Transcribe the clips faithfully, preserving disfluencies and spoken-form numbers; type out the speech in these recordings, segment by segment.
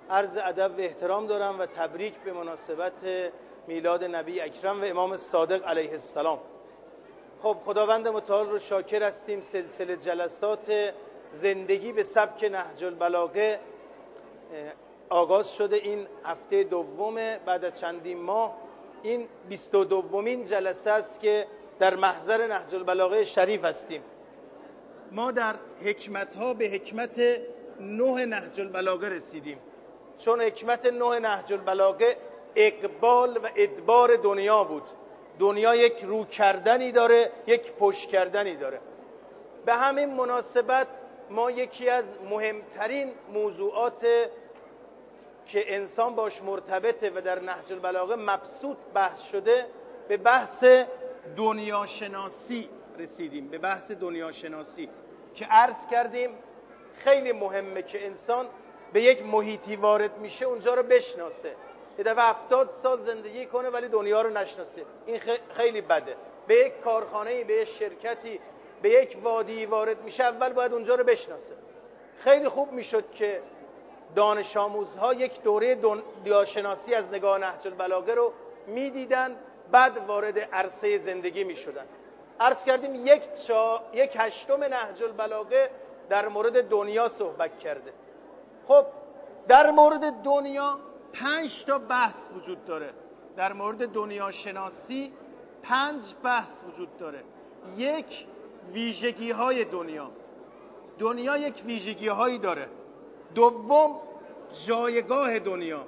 عرض ادب و احترام دارم و تبریک به مناسبت میلاد نبی اکرم و امام صادق علیه السلام. خب خداوند متعال رو شاکر هستیم. سلسله جلسات زندگی به سبک نهج البلاغه آغاز شده. این هفته دومه بعد از چندین ماه. این بیست و دومین جلسه است که در محضر نهج البلاغه شریف هستیم. ما در حکمت‌ها به حکمت نه نهج البلاغه رسیدیم، چون حکمت نه نهج البلاغه اقبال و ادبار دنیا بود. دنیا یک رو کردنی داره، یک پشت کردنی داره. به همین مناسبت ما یکی از مهمترین موضوعات که انسان باش مرتبطه و در نهج البلاغه مبسوط بحث شده به بحث دنیاشناسی رسیدیم. به بحث دنیاشناسی که عرض کردیم خیلی مهمه که انسان به یک محیطی وارد میشه اونجا رو بشناسه. یه دفعه هفتاد سال زندگی کنه ولی دنیا رو نشناسه، این خیلی بده. به یک کارخانه‌ای، به یک شرکتی، به یک وادی وارد میشه اول باید اونجا رو بشناسه. خیلی خوب میشد که دانش آموزها یک دوره دنیاشناسی از نگاه نهج البلاغه رو میدیدن، بعد وارد عرصه زندگی میشدن. عرض کردیم یک, چا... یک هشتم نهج البلاغه در مورد دنیا صحبت کرده. خب در مورد دنیا پنج تا بحث وجود داره. در مورد دنیا شناسی پنج بحث وجود داره. یک، ویژگی های دنیا. دنیا یک ویژگی هایی داره. دوم، جایگاه دنیا.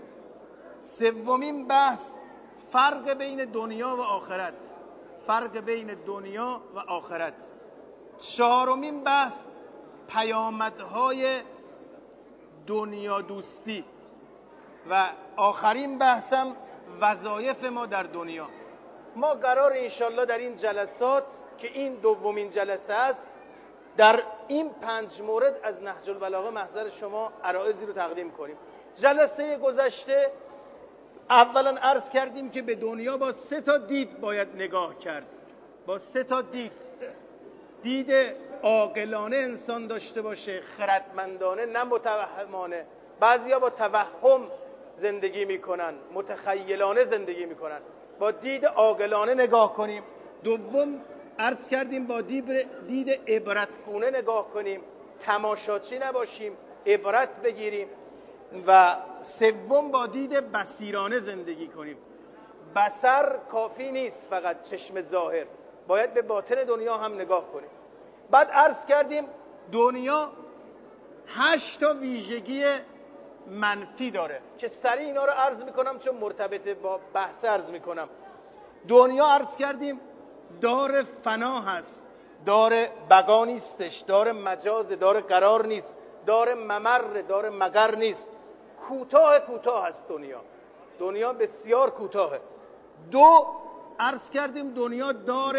سومین بحث، فرق بین دنیا و آخرت. فرق بین دنیا و آخرت. چهارمین بحث، پیامدهای دنیا دوستی. و آخرین بحثم وظایف ما در دنیا. ما قرار انشالله در این جلسات که این دومین جلسه است در این پنج مورد از نهج البلاغه محضر شما عرایضی رو تقدیم کنیم. جلسه گذشته اولا عرض کردیم که به دنیا با سه تا دید باید نگاه کرد. با سه تا دید. دید عاقلانه انسان داشته باشه، خردمندانه، نه متوهمانه. بعضیا با توهم زندگی میکنن، متخیلانه زندگی میکنن. با دید عاقلانه نگاه کنیم. دوم عرض کردیم با دید عبرتگونه نگاه کنیم، تماشاچی نباشیم، عبرت بگیریم. و سوم با دید بصیرانه زندگی کنیم. بصر کافی نیست، فقط چشم ظاهر، باید به باطن دنیا هم نگاه کنیم. بعد عرض کردیم دنیا هشت تا ویژگی منفی داره که سریع اینا رو عرض میکنم چون مرتبط با بحث عرض میکنم. دنیا عرض کردیم دار فنا هست، دار بقا نیستش، دار مجازه، دار قرار نیست، دار ممر، دار مگر نیست. کوتاه کوتاه هست دنیا. دنیا بسیار کوتاهه. دو عرض کردیم دنیا دار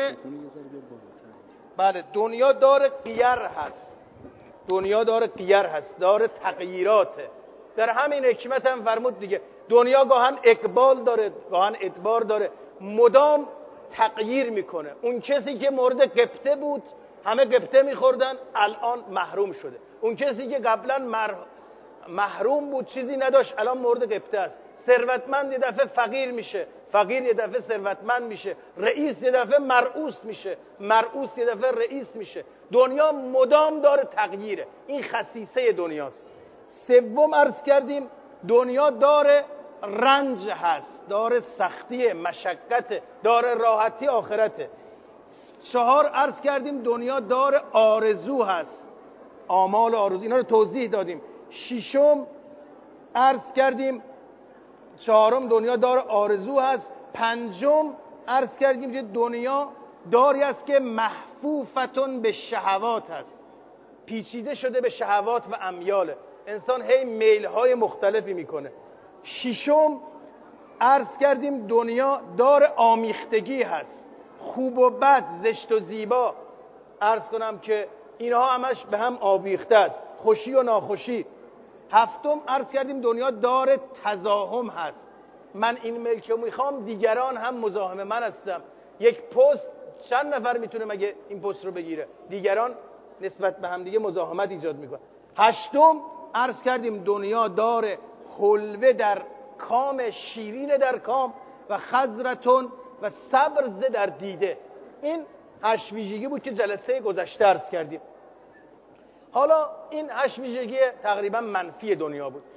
بله دنیا دار غیر هست. دنیا دار غیر هست، دار تغییراته. در همین حکمت هم فرمود دیگه، دنیا گاهن اقبال داره، گاهن ادبار داره، مدام تغییر میکنه. اون کسی که مورد قبطه بود، همه قبطه میخوردن، الان محروم شده. اون کسی که قبلا مر... محروم بود، چیزی نداشت، الان مورد قبطه است. ثروتمند یه دفعه فقیر میشه، فقیر یه دفعه ثروتمند میشه، رئیس یه دفعه مرئوس میشه، مرئوس یه دفعه رئیس میشه. دنیا مدام داره تغییره. این خصیصه دنیاست. سوم عرض کردیم دنیا داره رنج هست، داره سختی، مشقت، داره راحتی آخرته. چهار عرض کردیم دنیا داره آرزو هست، آمال آرزو، اینا رو توضیح دادیم. ششم عرض کردیم چهارم دنیا داره آرزو هست. پنجم عرض کردیم که دنیا داری است که محفوفتون به شهوات هست، پیچیده شده به شهوات و امیاله. انسان هی میل‌های مختلفی میکنه. ششم عرض کردیم دنیا دار آمیختگی هست، خوب و بد، زشت و زیبا. عرض کنم که اینها همش به هم آویخته است، خوشی و ناخوشی. هفتم عرض کردیم دنیا دار تزاحم هست. من این ملک رو میخوام، دیگران هم مزاحم من هستم. یک پست چند نفر میتونه مگه این پست رو بگیره؟ دیگران نسبت به هم دیگه مزاحمت ایجاد میکنه. هشتم عرض کردیم دنیا دار حلوه در کام، شیرین در کام و خضرتون و صبرزه در دیده. این هشت ویژگی بود که جلسه گذشته عرض کردیم. حالا این هشت ویژگی تقریبا منفی دنیا بود.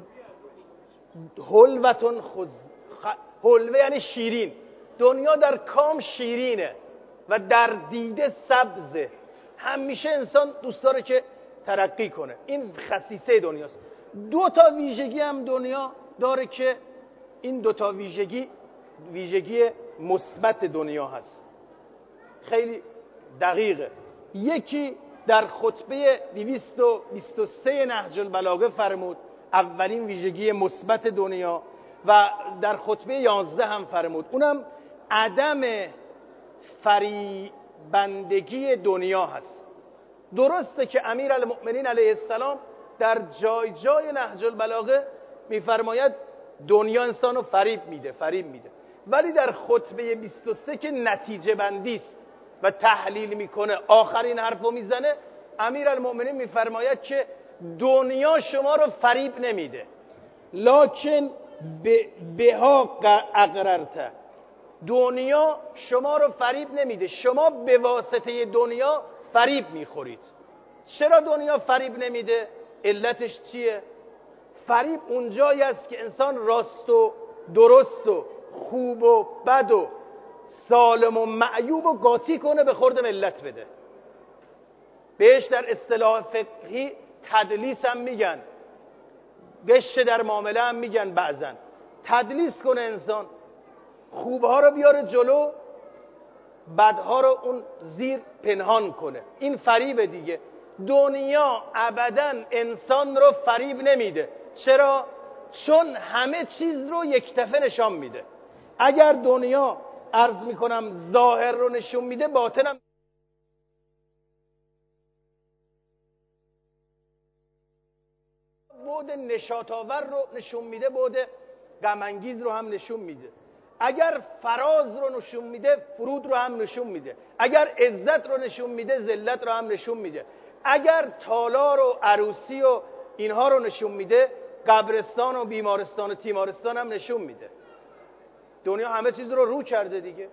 حلوتون خز خ... حلوه یعنی شیرین. دنیا در کام شیرینه و در دیده سبزه. همیشه انسان دوست داره که ترقی کنه. این خصیصه دنیاست. دو تا ویژگی هم دنیا داره که این دو تا ویژگی ویژگی مثبت دنیا هست. خیلی دقیقه. یکی در خطبه دویست و بیست و سه نهج البلاغه فرمود، اولین ویژگی مثبت دنیا، و در خطبه یازده هم فرمود، اونم عدم فریبندگی دنیا هست. درسته که امیرالمؤمنین علیه السلام در جای جای نهج البلاغه میفرماید دنیا انسانو فریب میده فریب میده ولی در خطبه بیست و سه که نتیجه بندی است و تحلیل میکنه، آخرین حرفو میزنه، امیرالمؤمنین میفرماید که دنیا شما رو فریب نمیده، لکن بها اغررته، دنیا شما رو فریب نمیده، شما به واسطه دنیا فریب میخورید. چرا دنیا فریب نمیده؟ علتش چیه؟ فریب اونجایی است که انسان راست و درست و خوب و بد و سالم و معیوب و قاطی کنه به خورد ملت بده. بهش در اصطلاح فقهی تدلیس هم میگن، غش در معامله هم میگن. بعضن تدلیس کنه انسان، خوبها رو بیاره جلو، بدها رو اون زیر پنهان کنه. این فریب دیگه. دنیا ابداً انسان رو فریب نمیده. چرا؟ چون همه چیز رو یک دفعه نشان میده. اگر دنیا عرض میکنم ظاهر رو نشون میده، باطنم بعد نشاط آور رو نشون میده، بعد غم انگیز رو هم نشون میده. اگر فراز رو نشون میده، فرود رو هم نشون میده. اگر عزت رو نشون میده، ذلت رو هم نشون میده. اگر تالار و عروسی و اینها رو نشون میده، قبرستان و بیمارستان و تیمارستان هم نشون میده. دنیا همه چیز رو رو کرده دیگه.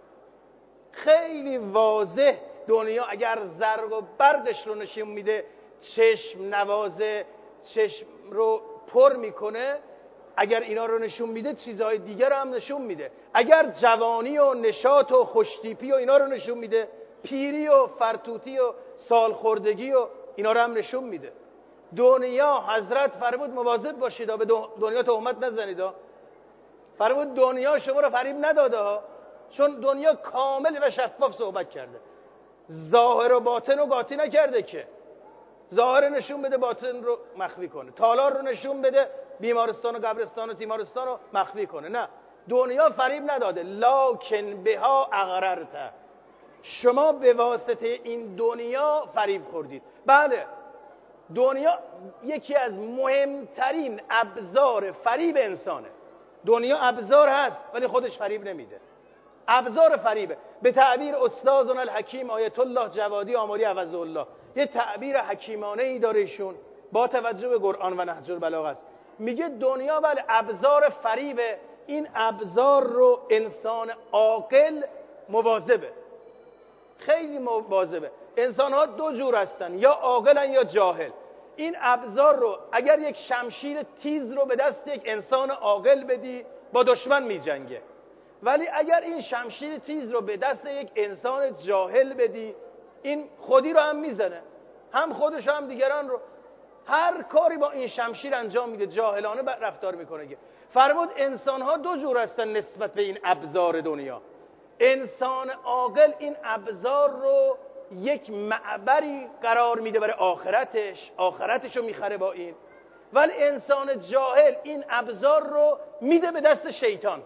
خیلی واضح دنیا اگر زرق و بردش رو نشون میده، چشم نوازه، چشم رو پر میکنه، اگر اینا رو نشون میده چیزهای دیگر رو هم نشون میده. اگر جوانی و نشاط و خوشتیپی و اینا رو نشون میده، پیری و فرتوتی و سالخوردگی و اینا رو هم نشون میده. دنیا حضرت فرمود مواظب باشید به دنیا تهمت نزنید. فرمود دنیا شما رو فریب نداده، چون دنیا کامل و شفاف صحبت کرده، ظاهر و باطن رو قاطی نکرده که ظاهر نشون بده باطن رو مخفی کنه، تالار رو نشون بده بیمارستان و قبرستان و تیمارستان رو مخفی کنه. نه، دنیا فریب نداده، لکن بها اغررته، شما به واسطه این دنیا فریب خوردید. بله، دنیا یکی از مهمترین ابزار فریب انسانه. دنیا ابزار هست ولی خودش فریب نمیده، ابزار فریبه. به تعبیر استادنا الحکیم آیت الله جوادی آمری عوض الله، یه تعبیر حکیمانه ای داره ایشون با توجه به قرآن و نهج البلاغه است. میگه دنیا بله ابزار فریبه، این ابزار رو انسان عاقل مواظبه، خیلی مواظبه. انسان ها دو جور هستن، یا عاقلن یا جاهل. این ابزار رو اگر یک شمشیر تیز رو به دست یک انسان عاقل بدی، با دشمن میجنگه، ولی اگر این شمشیر تیز رو به دست یک انسان جاهل بدی، این خودی رو هم میزنه، هم خودش هم دیگران رو. هر کاری با این شمشیر انجام میده، جاهلانه رفتار میکنه. فرمود انسان ها دو جور هستن نسبت به این ابزار دنیا. انسان عاقل این ابزار رو یک معبری قرار میده برای آخرتش، آخرتش رو میخره با این. ولی انسان جاهل این ابزار رو میده به دست شیطان.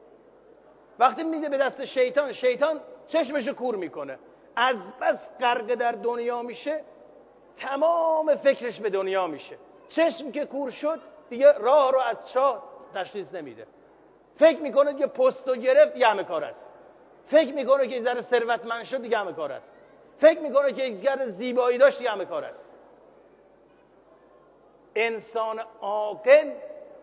وقتی میده به دست شیطان، شیطان چشمشو کور میکنه، از بس غرق در دنیا میشه، تمام فکرش به دنیا میشه. چشم که کور شد دیگه راه رو از چاه تشخیص نمیده. فکر میکنه که پستو گرفت یه همه کار است، فکر میکنه که ذره ثروتمند شد دیگه همه کار است، فکر میکنه که یک ذره زیبایی داشت دیگه همه کار است. انسان عاقل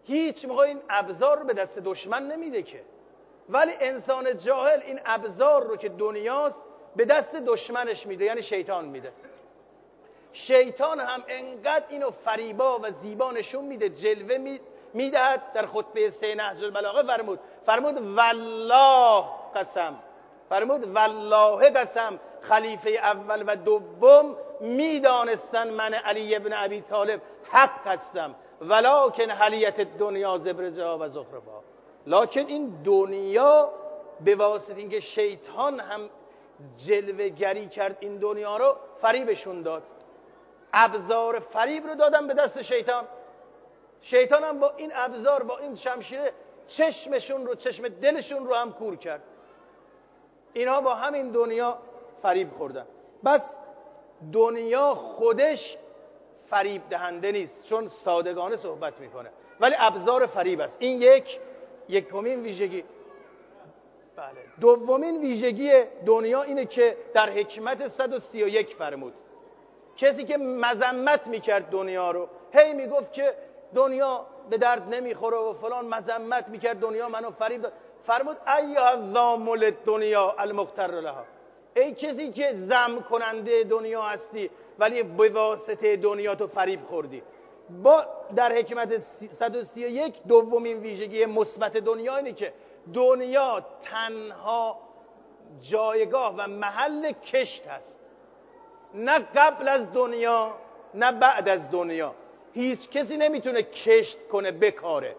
هیچ موقع این ابزار رو به دست دشمن نمیده که، ولی انسان جاهل این ابزار رو که دنیاست به دست دشمنش میده، یعنی شیطان میده. شیطان هم انقدر اینو فریبا و زیبا نشون میده، جلوه میدهد. در خطبه سه نهج البلاغه فرمود فرمود والله قسم، فرمود والله قسم، خلیفه اول و دوم میدانستن من علی ابن ابی طالب حق هستم، ولکن حلیت دنیا زبرجها و زخرفها. لکن این دنیا به واسطه اینکه شیطان هم جلوه گری کرد این دنیا رو فریبشون داد، ابزار فریب رو دادن به دست شیطان. شیطان هم با این ابزار، با این شمشیره چشمشون رو، چشم دلشون رو هم کور کرد. اینا با همین دنیا فریب خوردن. بس دنیا خودش فریب دهنده نیست، چون صادقانه صحبت میکنه، ولی ابزار فریب است. این یک یکمین ویژگی. بله. دومین ویژگی دنیا اینه که در حکمت صد و سی و یک فرمود، کسی که مذمت میکرد دنیا رو، هی میگفت که دنیا به درد نمیخوره و فلان، مذمت میکرد دنیا منو فریب داد، فرمود ایها الضامل دنیا المغتر لها، ای کسی که ذم کننده دنیا هستی ولی به واسطه دنیا تو فریب خوردی. با در حکمت صد و سی و یک دومین ویژگی مثبت دنیا اینه که دنیا تنها جایگاه و محل کشت هست، نه قبل از دنیا نه بعد از دنیا. هیچ کسی نمیتونه کشت کنه بکاره،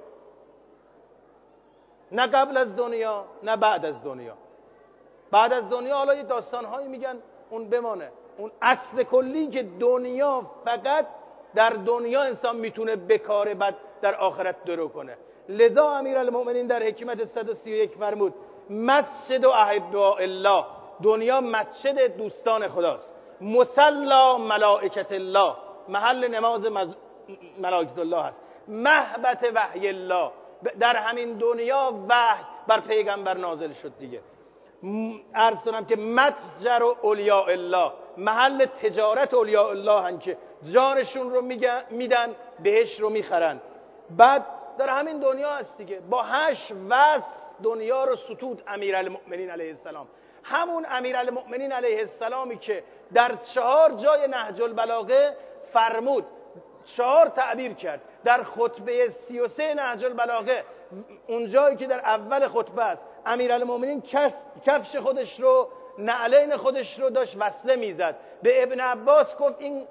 نه قبل از دنیا نه بعد از دنیا. بعد از دنیا حالا یه داستانهایی میگن اون بمانه. اون اصل کلی که دنیا فقط در دنیا انسان میتونه بکاره، بعد در آخرت درو کنه. لذا امیرالمؤمنین در حکمت صد و سی و یک فرمود مسجد و احباء الله، دنیا مسجد دوستان خداست، مصلا ملائکت الله، محل نماز مز... ملائکت الله هست، محبت وحی الله، در همین دنیا وحی بر پیغمبر نازل شد دیگه. عرض کنم که متجر و اولیاء الله، محل تجارت اولیاء الله هن که جانشون رو میدن بهش رو میخرن. بعد در همین دنیا هست دیگه. با هشت وصف دنیا رو ستود امیرالمؤمنین علیه السلام، همون امیرالمؤمنین علیه السلامی که در چهار جای نهج البلاغه فرمود، چهار تعبیر کرد. در خطبه سی و سه نهج البلاغه، اون جایی که در اول خطبه است، امیرالمؤمنین کفش خودش رو، نعلین خودش رو داشت وصله میزد. به ابن عباس گفت این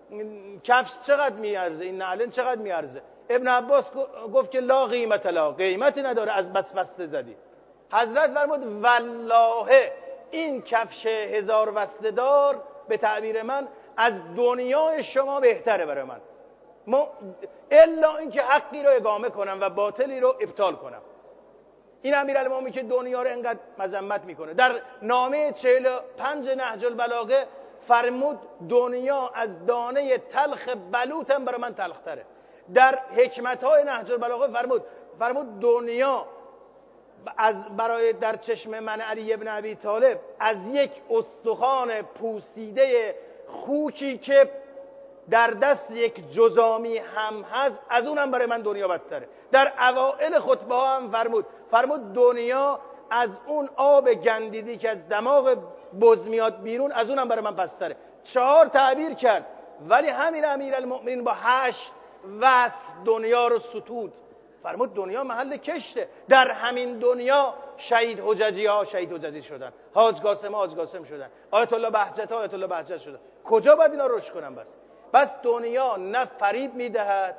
کفش چقدر میارزه، این نعلین چقدر میارزه؟ ابن عباس گفت که لا قیمت لا، قیمتی نداره، از بس وصله زدی. حضرت فرمود والله این کفش هزار وصله دار به تعبیر من از دنیای شما بهتره برای من، ما الا اینکه حقی رو اقامه کنم و باطلی رو ابطال کنم. این امیرالمومنین که دنیا رو انقدر مذمت میکنه، در نامه چهل و پنج نهج البلاغه فرمود دنیا از دانه تلخ بلوطم برای من تلختره. در حکمت‌های نهج البلاغه فرمود فرمود دنیا از برای در چشم من علی ابن ابی طالب از یک استخوان پوسیده خوکی که در دست یک جزامی هم هست، از اونم برای من دنیا بدتره. در اوائل خطبه ها هم فرمود فرمود دنیا از اون آب گندیدی که از دماغ بز میاد بیرون، از اونم برای من پستره. چهار تعبیر کرد، ولی همین امیرالمؤمنین با هشت وصف دنیا رو ستود. فرمود دنیا محل کشته، در همین دنیا شهید حججی ها شهید حججی شدن، حاج قاسم ها حاج قاسم شدن، آیت الله بهجت ها آیت الله بهجت شدن. کجا باید اینا رشد کنن؟ بس بس دنیا نه فریب میدهد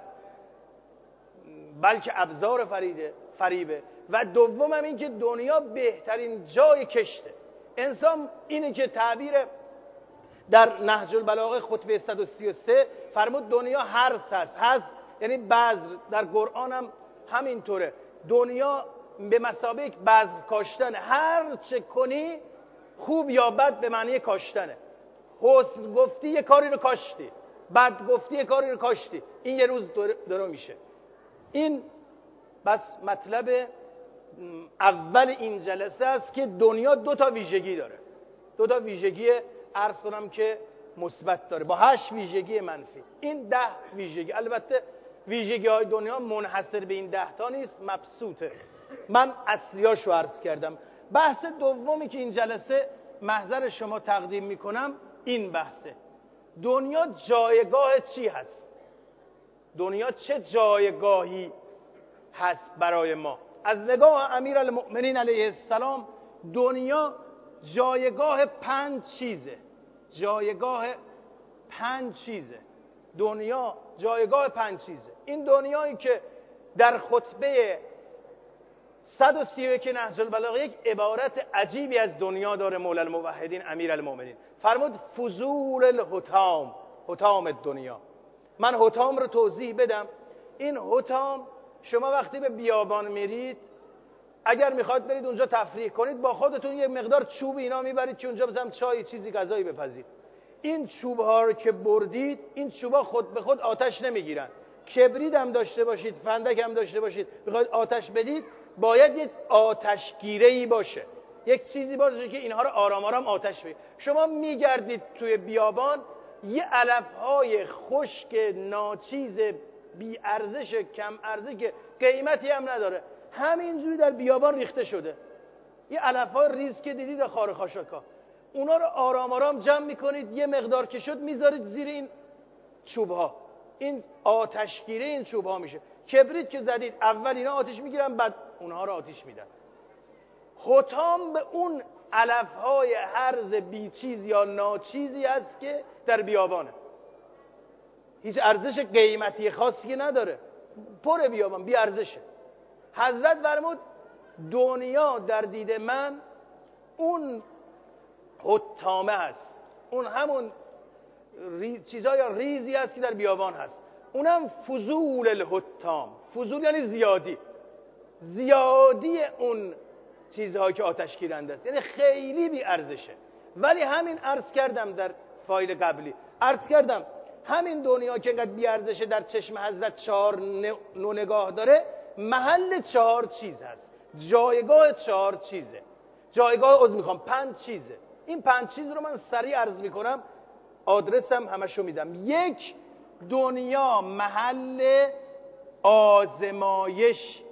بلکه ابزار فریده فریبه. و دوم هم این که دنیا بهترین جای کشته. انسان اینه که تعبیر در نهج البلاغه خطبه صد و سی و سه فرمود دنیا هرس هست. هرس یعنی بذر، در قرآن هم همینطوره. دنیا به مثابه یک بذر کاشتن، هر چه کنی خوب یا بد به معنی کاشتنه. حسن گفتی یه کاری رو کاشتی، بد گفتی یه کاری رو کاشتی، این یه روز درو میشه. این بس مطلب اول این جلسه است که دنیا دو تا ویژگی داره، دو تا ویژگی عرض کنم که مثبت داره با هشت ویژگی منفی. این ده ویژگی. البته ویژگی های دنیا منحصر به این ده تا نیست، مبسوطه. من اصلیاشو عرض کردم. بحث دومی که این جلسه محضر شما تقدیم میکنم این بحثه. دنیا جایگاه چی هست؟ دنیا چه جایگاهی هست برای ما؟ از نگاه امیرالمؤمنین علیه السلام دنیا جایگاه پنج چیزه. جایگاه پنج چیزه. دنیا جایگاه پنج چیزه. این دنیایی که در خطبه صد و سی و یک نهج البلاغه یک عبارت عجیبی از دنیا داره مولا الموحدین امیرالمؤمنین. فرمود فضول الحطام، حطام دنیا. من حطام رو توضیح بدم. این حطام، شما وقتی به بیابان میرید، اگر میخواد برید اونجا تفریح کنید، با خودتون یه مقدار چوب اینا میبرید که اونجا مثلا چای چیزی غذایی بپزید. این چوب ها رو که بردید، این چوبا خود به خود آتش نمیگیرن. کبریت هم داشته باشید، فندک هم داشته باشید، بخواید آتش بدید، باید یک آتشگیره‌ای باشه، یک چیزی باشه که اینها رو آرام آرام آتش بگیره. شما میگردید توی بیابان، یه علفهای خشک ناچیز بی ارزش کم ارزش که قیمتی هم نداره، همینجوری در بیابان ریخته شده. یه علفهای ریز که دیدید خار خاشاکا، اونا رو آرام آرام جمع میکنید، یه مقدار که شد میذارید زیر این چوبها، این آتشگیره این چوبها میشه. کبریت که زدید اول اینا آتش میگیرن، بعد اونها رو آتش میدن. حطام به اون علفهای هرز بیچیز یا ناچیزی است که در بیابانه، هیچ ارزش قیمتی خاصی که نداره، پر بیابان بی ارزشه. حضرت فرمود دنیا در دید من اون حطامه هست، اون همون ریز، چیزای ریزی هست که در بیابان هست، اونم فضول الحطام. فضول یعنی زیادی، زیادی اون چیزهایی که آتش گیرنده است، یعنی خیلی بی ارزشه. ولی همین عرض کردم در فایل قبلی، عرض کردم همین دنیا که اینقدر بی ارزشه در چشم حضرت چهار نوع نگاه داره، محل چهار چیز هست، جایگاه چهار چیزه، جایگاه عضو میخوام پنج چیزه. این پنج چیز رو من سریع عرض میکنم، آدرسم همشو میدم. یک، دنیا محل آزمایش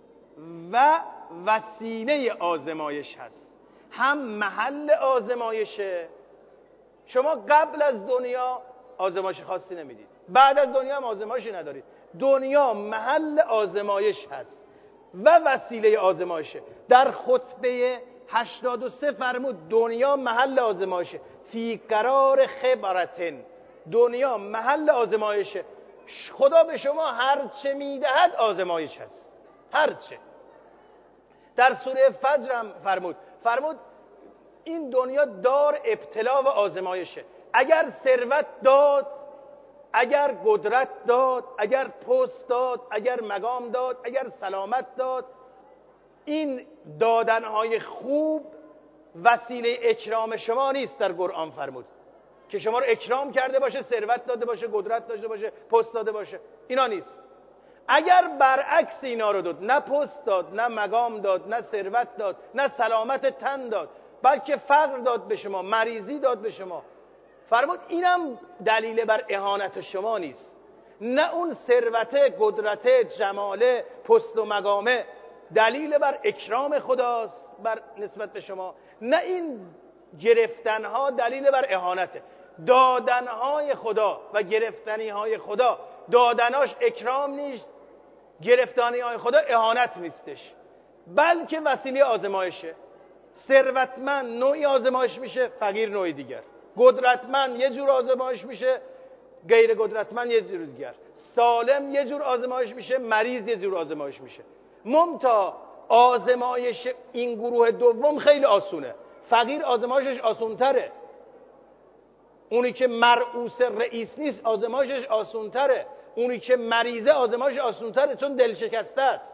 و وسیله آزمایش هست. هم محل آزمایشه، شما قبل از دنیا آزمایش خاصی نمیدید، بعد از دنیا هم آزمایشی ندارید. دنیا محل آزمایش هست و وسیله آزمایشه. در خطبه هشتاد و سه فرمود دنیا محل آزمایشه، فی قرار خبرتن، دنیا محل آزمایشه. خدا به شما هر چه میدهد آزمایش هست، هر چه. در سوره فجر هم فرمود فرمود این دنیا دار ابتلا و آزمایشه. اگر ثروت داد، اگر قدرت داد، اگر پست داد، اگر مقام داد، اگر سلامت داد، این دادنهای خوب وسیله اکرام شما نیست. در قرآن فرمود که شما رو اکرام کرده باشه، ثروت داده باشه، قدرت داشته باشه، پست داده باشه، اینا نیست. اگر برعکس اینا رو داد، نه پست داد، نه مقام داد، نه ثروت داد، نه سلامت تن داد، بلکه فقر داد به شما، مریضی داد به شما، فرمود اینم دلیل بر اهانت شما نیست. نه اون ثروت، قدرت، جمال، پست و مقامه دلیل بر اکرام خداست بر نسبت به شما، نه این گرفتنها دلیل بر اهانته. دادنهای خدا و گرفتنیهای خدا، دادناش اکرام نیست، گرفتنیهای خدا اهانت نیستش، بلکه وسیله آزمایشه. ثروتمند نوعی آزمایش میشه، فقیر نوعی دیگر. قدرتمند یه جور آزمایش میشه، غیر قدرتمند یه جور دیگر. سالم یه جور آزمایش میشه، مریض یه جور آزمایش میشه. ممتا آزمایش این گروه دوم خیلی آسونه، فقیر آزمایشش آسونتره. اونی که مرئوس رئیس نیست آزمایشش آسونتره. اونی که مریضه آزمایشش آسونتره، چون دل شکسته است،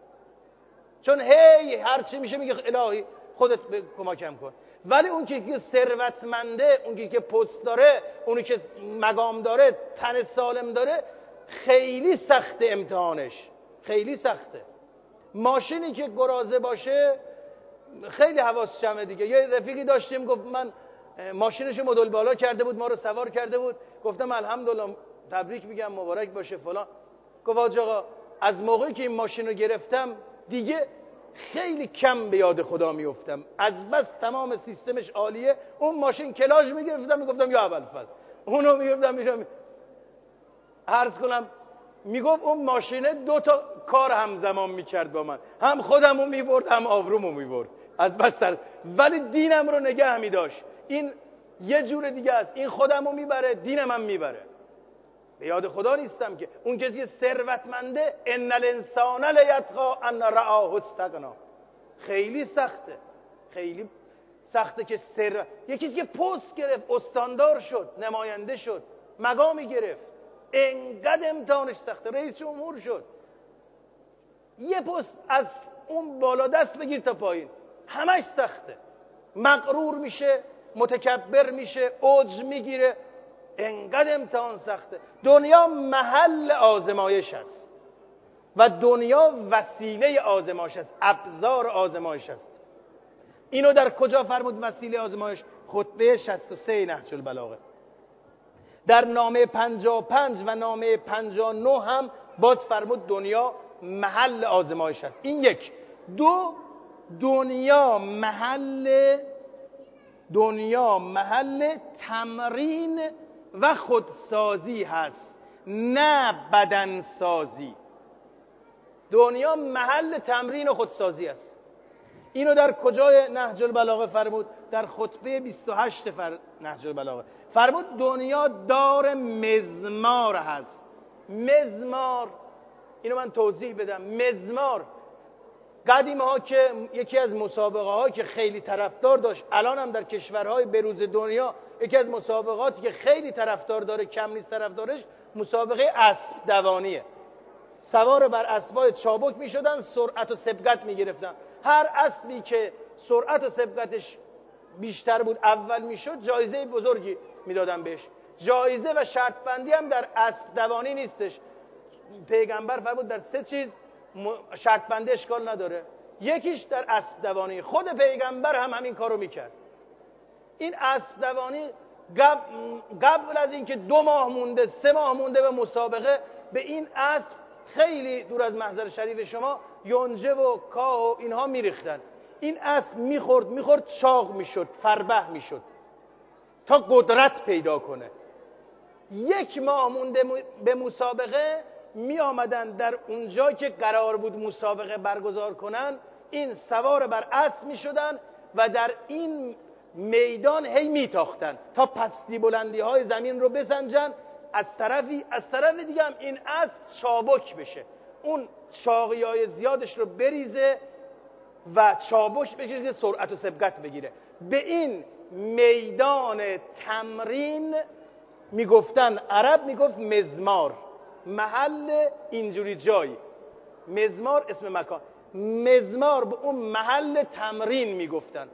چون هی هر چی میشه میگه الهی خودت کمکم کن. ولی اون که ثروتمنده، اون که پست داره، اونی که مقام داره، تن سالم داره، خیلی سخته امتحانش، خیلی سخته. ماشینی که گرازه باشه خیلی حواس جمعه دیگه. یه رفیقی داشتیم گفت من ماشینش مدل بالا کرده بود، ما رو سوار کرده بود، گفتم الحمدلله تبریک میگم مبارک باشه فلان. گفت حاج آقا از موقعی که این ماشین رو گرفتم دیگه خیلی کم به یاد خدا میافتم، از بس تمام سیستمش عالیه. اون ماشین کلاژ میگرفتم میگفتم یا اول فصل، اونو میگفتم میشم عرض کنم میگفت اون ماشینه دو تا کار همزمان میکرد با من، هم خودمو میبرد هم آبرومو میبرد از بس سر. ولی دینم رو نگه میداشت. این یه جور دیگه است، این خودمو میبره دینم هم میبره. به یاد خدا نیستم که اون کسی که ثروتمنده ان الانسان لیطغی ان رآه استغنا. خیلی سخته، خیلی سخته که سر یکی که پست گرفت، استاندار شد، نماینده شد، مقامی گرفت، انقدر امتحانش سخته، رئیس جمهور شد، یه پست از اون بالا دست بگیر تا پایین همش سخته، مغرور میشه، متکبر میشه، عجب میگیره، انقدر امتحان سخته. دنیا محل آزمایش است و دنیا وسیله آزمایش است، ابزار آزمایش است. اینو در کجا فرمود وسیله آزمایش؟ خطبه شصت و سه نهج البلاغه. در نامه پنجاه و پنج و نامه پنجاه و نه هم باز فرمود دنیا محل آزمایش است. این یک. دو، دنیا محل دنیا محل تمرین و خودسازی هست، نه بدنسازی. دنیا محل تمرین و خودسازی است. اینو در کجای نهج البلاغه فرمود؟ در خطبه بیست و هشت فر... نهج البلاغه فرمود دنیا دار مزمار هست. مزمار، اینو من توضیح بدم. مزمار قدیم ها که یکی از مسابقه ها که خیلی طرفدار داشت، الان هم در کشورهای بروز دنیا یکی از مسابقاتی که خیلی طرفدار داره، کم نیست طرفدارش، مسابقه اسب دوانیه. سوار بر اسبای چابک می شدن، سرعت و سبقت می گرفتن. هر اسبی که سرعت و سبقتش بیشتر بود اول می شد، جایزه بزرگی می دادن بهش. جایزه و شرط بندی هم در اسب دوانی نیستش. پیغمبر فرمود در سه چیز شرط بندی اشکال نداره. یکیش در اسب دوانی، خود پیغمبر هم همین کارو میکرد. این اسب دوانی قبل از اینکه دو ماه مونده، سه ماه مونده به مسابقه، به این اسب خیلی دور از محضر شریف شما یونجه و کاه و اینها میریختن. این اسب میخورد میخورد چاق میشد، فربه میشد تا قدرت پیدا کنه. یک ماه مونده به مسابقه، می آمدن در اونجا که قرار بود مسابقه برگزار کنن، این سوار بر اسب می شدن و در این میدان هی می تاختن تا پستی بلندی های زمین رو بسنجن. از طرفی از طرف دیگه هم این اسب چابک بشه، اون چاقی های زیادش رو بریزه و چابک بشه که سرعت و سبقت بگیره. به این میدان تمرین می گفتن، عرب می گفت مزمار، محل اینجوری جایی. مزمار اسم مکان، مزمار به اون محل تمرین میگفتن.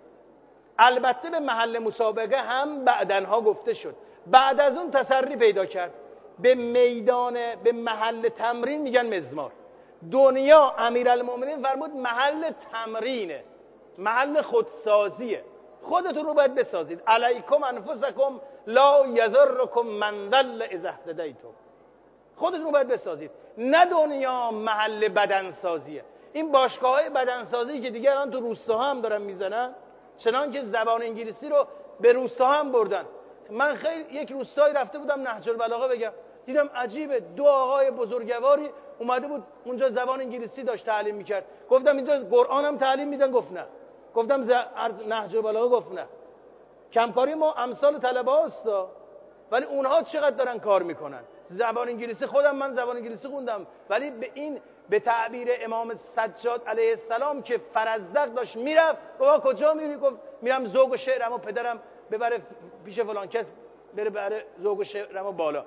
البته به محل مسابقه هم بعدنها گفته شد، بعد از اون تسری پیدا کرد. به میدان، به محل تمرین میگن مزمار. دنیا امیرالمومنین فرمود محل تمرینه، محل خودسازیه. خودتون رو باید بسازید. علیکم انفسکم لا یضرکم من ضل اذا اهتدیتم. خودتون رو باید بسازید، نه دنیا محل بدنسازیه. این باشگاه‌های بدنسازی که دیگه الان تو روستاها هم دارن میزنن، چنان که زبان انگلیسی رو به روستاها هم بردن. من خیلی یک روستایی رفته بودم نهج البلاغه بگم، دیدم عجیبه، دو آقای بزرگواری اومده بود اونجا زبان انگلیسی داشت تعلیم میکرد. گفتم اینجا قرآن هم تعلیم میدن؟ گفت نه. گفتم ز... نهج البلاغه؟ گفت نه. کمکاری ما امثال طلبه هاستا، ولی اونها چقدر دارن کار میکنن. زبان انگلیسی، خودم من زبان انگلیسی خوندم، ولی به این به تعبیر امام سجاد علیه السلام که فرزدق داشت میرفت، گفت کجا میری؟ گفت میرم ذوق و شعرمو پدرم ببره پیش فلان کس، بره بره ذوق و شعرمو بالا.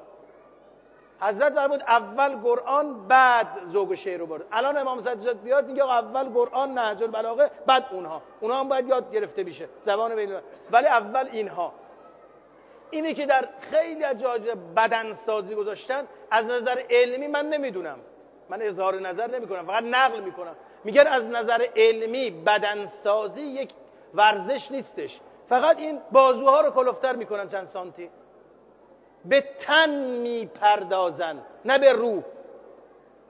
حضرت فرمود اول قرآن بعد ذوق و شعر رو برد. الان امام سجاد بیاد میگه اول قرآن نهج البلاغه بعد اونها. اونها هم باید یاد گرفته بشه زبان بین، ولی اول اینها. اینی که در خیلی از جاهای بدن سازی گذاشتن، از نظر علمی من نمیدونم، من اظهار نظر نمی کنم، فقط نقل میکنم. میگن از نظر علمی بدن سازی یک ورزش نیستش، فقط این بازوها رو کلفتر میکنن چند سانتی، به تن میپردازن نه به روح.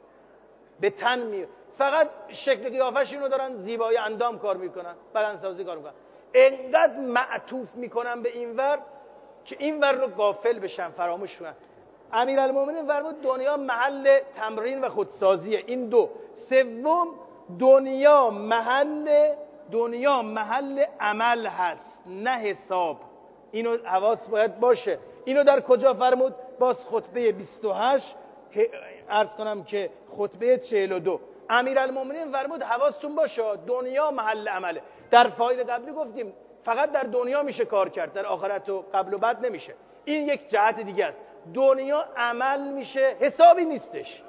به تن می فقط شکل قیافشون رو دارن زیبایی اندام کار میکنن، بدنسازی کار میکنن، انقدر معطوف میکنن به اینور که اینور رو غافل بشن، فراموش کنن. امیرالمومنین فرمود دنیا محل تمرین و خودسازیه، این دو. سوم، دنیا محل دنیا محل عمل هست نه حساب. اینو حواس باید باشه. اینو در کجا فرمود؟ باز خطبه بیست و هشت، عرض کنم که خطبه چهل و دو. امیرالمومنین فرمود حواستون باشه دنیا محل عمله. در فایل قبلی گفتیم فقط در دنیا میشه کار کرد، در آخرت و قبل و بعد نمیشه. این یک جهت دیگه است. دنیا عمل میشه، حسابی نیستش.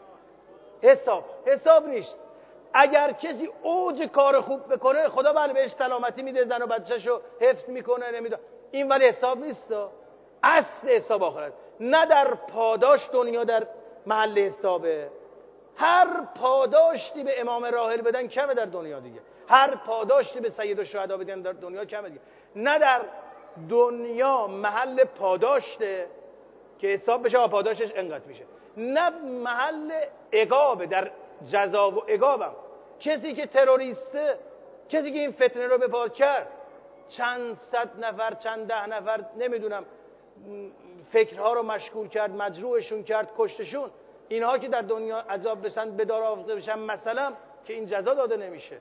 حساب حساب نیست. اگر کسی اوج کار خوب بکنه خدا بله بهش سلامتی میده، زن و بچه‌شو حفظ میکنه، نمیدونم، این ولی حساب نیست. اصل حساب آخرت. نه در پاداش دنیا در محل حسابه. هر پاداشتی به امام راحل بدن کمه در دنیا دیگه، هر پاداشتی به سید الشهدا بدن در دنیا کمه دیگه. نه در دنیا محل پاداشته که حساب بشه و پاداشش انقدر میشه، نه محل عقابه، در جزا و عقابم. کسی که تروریسته، کسی که این فتنه رو به پا کرد، چند صد نفر، چند ده نفر، نمیدونم، فکرها رو مشغول کرد، مجروحشون کرد، کشتشون، اینها که در دنیا عذاب بشن، به دار آورده بشن مثلا، که این جزا داده نمیشه،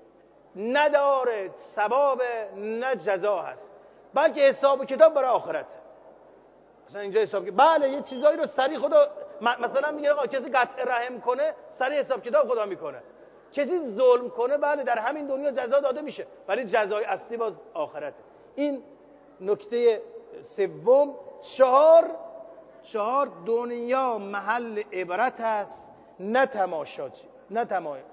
نداره ثواب نه جزا هست، بلکه حساب و کتاب برای آخرت. مثلا اینجا حساب که بله یه چیزایی رو سریع خدا مثلا میگه آقا کسی قطع رحم کنه سریع حساب کتاب خدا میکنه، کسی ظلم کنه بله در همین دنیا جزا داده میشه، ولی جزای اصلی باز آخرته. این نکته سوم. چهار چهار دنیا محل عبرت است نه تماشاچی، نه تماشا،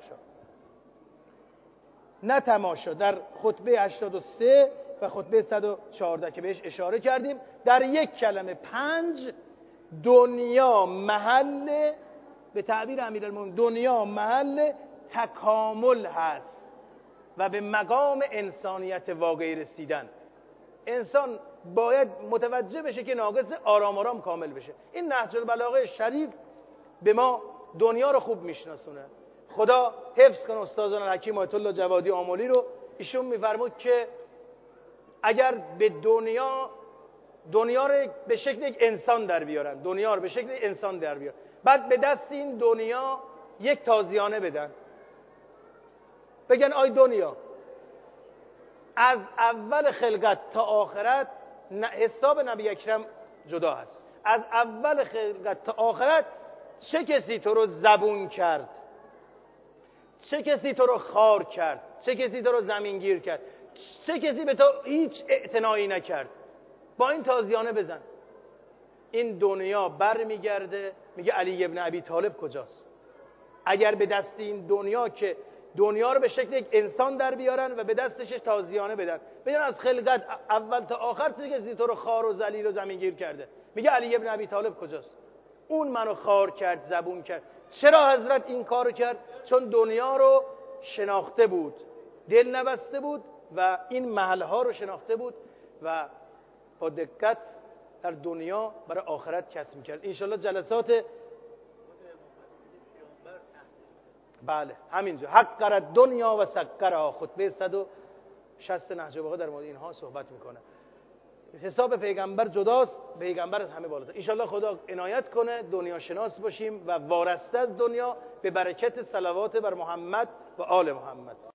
نه تماشا. در خطبه هشتاد و سه و خطبه صد و چهارده که بهش اشاره کردیم، در یک کلمه پنج، دنیا محل، به تعبیر امیرالمومنین دنیا محل تکامل هست و به مقام انسانیت واقعی رسیدن. انسان باید متوجه بشه که ناقص، آرام آرام کامل بشه. این نهج البلاغه شریف به ما دنیا رو خوب میشناسونه. خدا حفظ کنه استادان حکیم آیت الله جوادی آملی رو. ایشون میفرمود که اگر به دنیا دنیا رو به شکل یک انسان در بیارن، دنیا رو به شکل انسان در بیارن، بعد به دست این دنیا یک تازیانه بدن، بگن آی دنیا از اول خلقت تا آخرت حساب نبی اکرم جدا هست، از اول خلقت تا آخرت چه کسی تو رو زبون کرد، چه کسی تو رو خار کرد، چه کسی تو رو زمینگیر کرد، چه کسی به تو هیچ اعتنایی نکرد، با این تازیانه بزن. این دنیا بر میگرده میگه علی ابن ابی طالب کجاست؟ اگر به دست این دنیا که دنیا رو به شکل یک انسان در بیارن و به دستش تازیانه بدن، بگن از خلقت اول تا آخر چه کسی تو رو خار و ذلیل و زمینگیر کرده، میگه علی ابن ابی طالب کجاست؟ اون منو خار کرد، زبون کرد. چرا حضرت این کارو کرد؟ چون دنیا رو شناخته بود، دل نبسته بود و این محلها رو شناخته بود و با دقت در دنیا برای آخرت کسب می‌کرد. انشالله جلسات بله همینجا حقر دنیا و سکرها، خطبه صد و شصت نهج البلاغه در مورد اینها صحبت میکنه. حساب پیغمبر جداست، پیغمبر از همه بالاتر. انشالله خدا عنایت کنه دنیا شناس باشیم و وارسته از دنیا به برکت صلوات بر محمد و آل محمد.